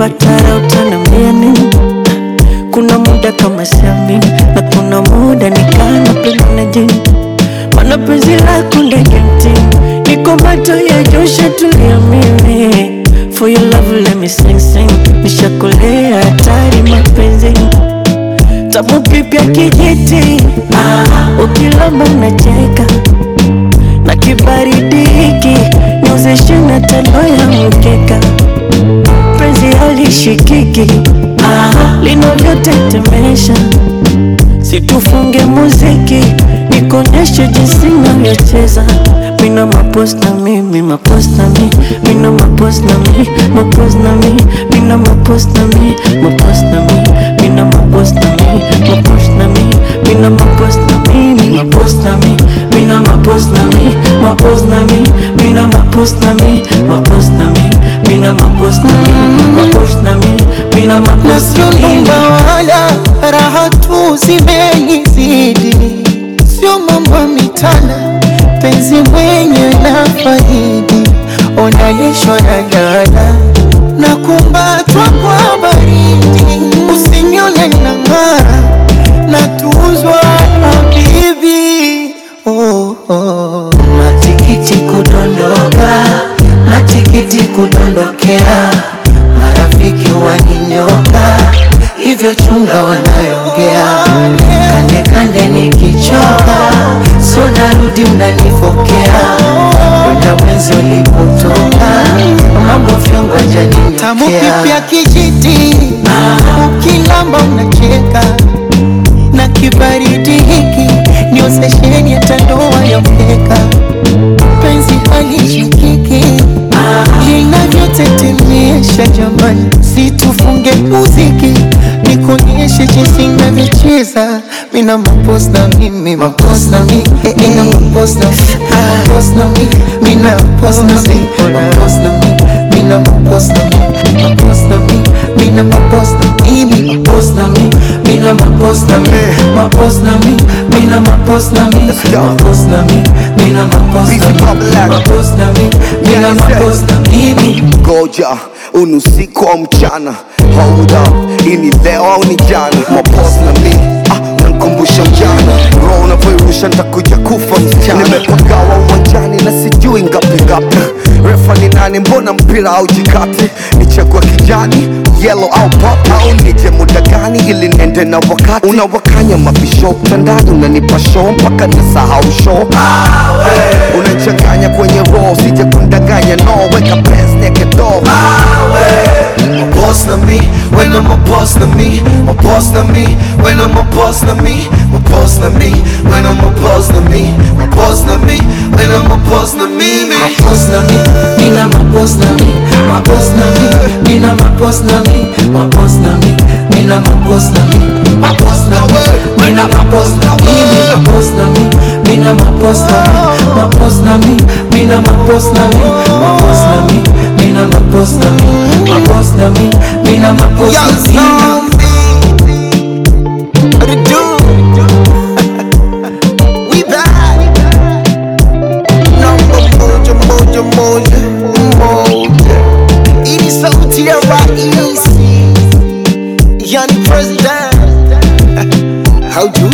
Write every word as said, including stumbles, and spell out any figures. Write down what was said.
nikipata raha utaniambia nini? Kuna muda kama siamini, na kuna muda nikana penda na jini. Mana penzi lako ndege mtini, niko macho ya Joshua tulia mimi. For your love let me sing sing, nishakolea hatari mapenzi. Tamu pipi ya kijiti, ah, ukilamba unacheka. Na kibaridi hiki, niozeshe na tando ya mkeka. Penzi halishikiki, ah, linavyotetemesha. Situfunge muziki, nikonyeshe jinsi navyocheza. Mina mapost na mi, mi mapost na mi. Mina mapost na mi, mapost na mi. Mina mapost na mi, mapost na mi. Mina mapost na mi, mapost na mi. Mina mapost na mi, mi mapost na mi. Mina mapost na mi, mapost na mi. Mina mapost na mi, mapost na mi. Mina mapost na mi, mapost na mi. Mina mapost na mi. Wala raha tu zimenizidi, sio mambo mitana, penzi mwenye na faidi. Onalishwa na gala na kumbatwa kwa baridi, usinione na ngara na tuzwa na bibi. Oh, oh. Matikiti kudondoka, matikiti kudondokea, marafiki waninyoka, hivyo chunga wanayongea. Kande kande nikichoka, so narudi mnanifokea. Wenda mwenzi ulipotoka, mambo fyongo jani. Tamu pipi ya kijiti, ah, ukilamba unacheka. Na kibaridi hiki, niozesheni ya tandoa ya mkeka. Penzi halishikiki, ah, linavyotetemesha jamani. Situfunge muziki, nikonyeshe jinsi navyocheza. Mina mapost na mi, mi mapost na mi. Mina mapost na mi, mapost na mi. Mina mapost na mi, mapost na mi. Mina mapost na mi, mapost na mi. Mina mapost na mi, mi mapost na mi. Mina mapost na mi, mapost na mi. Mina mapost na mi, mapost na mi. Mina mapost na mi, mapost na mi. Mina mapost na mi. Goja, unusiku au mchana. Hold up, ini leo au ni jana. Mapost na mi, ah, nankumbusha mjana. Roho unavyoirusha nitakuja kufa msichana. Nimepagawa uwanjani na sijui ngapi ngapi. Refa ni nani, mbona mpira au jikati? Nichagua kijani, yellow au pop, au nije muda gani ili nende na wakati? Unawakanya mabisho, tandani unanipa show mpaka nasahau show. Unachanganya kwenye roho, sije kundanganya no. Weka pants naked door. Mapost na mi, when I'm a boss na mi. Mapost na mi, when I'm a boss na mi. Mapost na mi, when I'm a boss na mi. Mapost na mi, when I'm a boss na mi. Mapost na mi, mina mapost na mi. Mapost na mi, mina mapost na mi. Mapost na mi, mina mapost na mi. Mapost na mi, mina mapost na mi. Mapost na mi, mina mapost na mi. Mapost na mi, mina mapost na mi. Mapost na mi, mina mapost na mi. Mapost na mi, mina mapost na mi. What it do? We back. Number moja moja moja moja. Ini sauti ya raisi, yani president. How do